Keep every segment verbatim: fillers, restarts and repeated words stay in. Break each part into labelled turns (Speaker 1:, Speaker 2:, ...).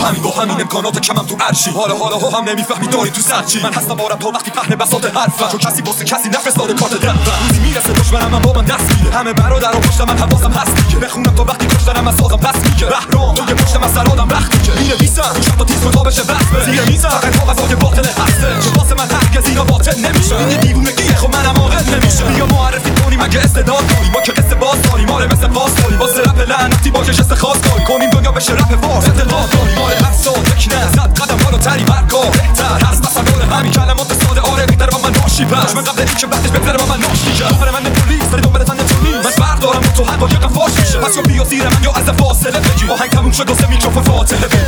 Speaker 1: همین با همین امکانات کمم تو عرشی. حالا حالا ها هم نمیفهمی داری تو سر چی. من هستم بارم تا وقتی پهن بساط حرفم، چون کسی واسه کسی نفرستاده کارت دفم. روزی میرسه دشمنم من با من دست میده، همه برادر و پشت من حواسم هست دیگه. بخونم تا وقتی کشتنم از سازم پس میگه بهرام تو که پشت من سر آدم وقتی که مینویسم شب تا تیز تا بشه بس بره زیر میزم. فقط کاغذای باطل هسته چون واسه من هرگز اینا باطل نمیشه. این دیوونگیه خب منم عاقل نمیشه. بیا معرفی کنیم اگه استعداد داری، ما که قصه باز داریم آره مثل پاس داریم. واسه رپ لعنتی با که جست خاص کاری کنیم دنیا بشه رپ فارس اعتقاد داریم. آره افساد یکنه زد قدم ها رو تری برگاه بهتر هست مثلا داره همین کلمات ساده آره بیتره با من ناشی بش من قبل اینکه بعدش بهتره با من ناشی کرد. آخر من پلیس داری دنبال تن نتونی من فرق دارم تو هر با یکم فاش میشه. پس یا بیا زیر من یا از فاصله بگی آهنگ تموم شد واسه میکروفون فاطمه بگی.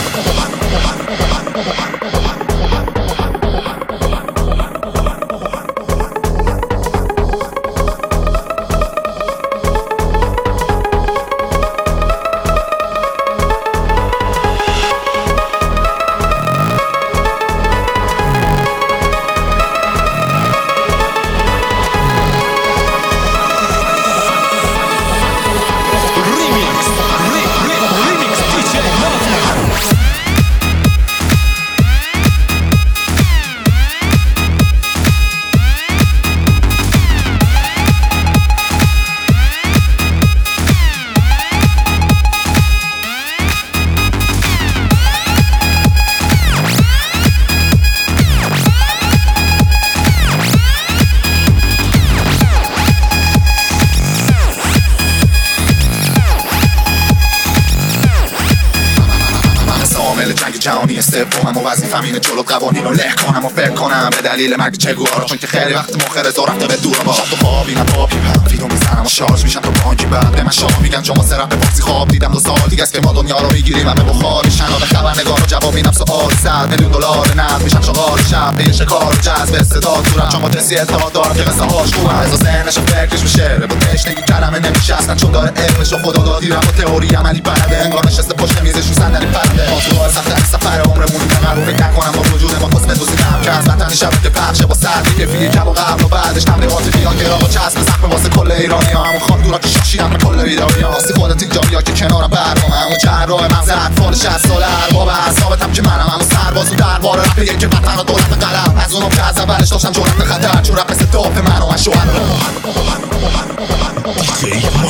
Speaker 2: جهانی استفهامم و وظیفم اینه جلو قوانین رو له کنم و فکر کنم به دلیل مرگ چگوارا، چون که خیلی وقت مخر زور رفته به دور با شب تو خوابی نه با پیپم ویدو میزنم و شارژ میشم تو بانکی. بعد به من شاه میگن چون واسه رپ فارسی خواب دیدم. دو سال دیگه است که ما دنیا رو میگیریم همه بخار میشن. آده خبرنگار رو جواب میدم سوال صد میلیون دلار نقد میشم شغال شب به شکار جذب استعداد صورت چون با تسی اعتماد دارم که قصه هاش خوبه از ذهنش فکرش میشه با تشنگی کلمه نمیشه اصلا چون داره علمش و خدا دادی رم و تئوری عملی بلده. انگار نشسته پشت میزش رو صندلی پرده. موضوع سخت سفر عمرمون رو فکر نکنم با وجود ما قسمت دوزیدم که از وطن شب که پخشه با سردی که فیلی کب و قبل و بعدش تبلیغات بیان که آقا چسب زخم واسه کل ایرانی ها. همون خاندورا که شاشیدن به کل بیداری ها. واسه خودت اینجا بیا که کنارم برنامه همون جراح مغز اطفال شصت ساله ارباب اعصابتم که منم همون سرباز و دربار رپ یک وطن و دولت قلم. از اونم که از اولش داشتم جرأت خطر چون رپ مثل داف من و من شوهر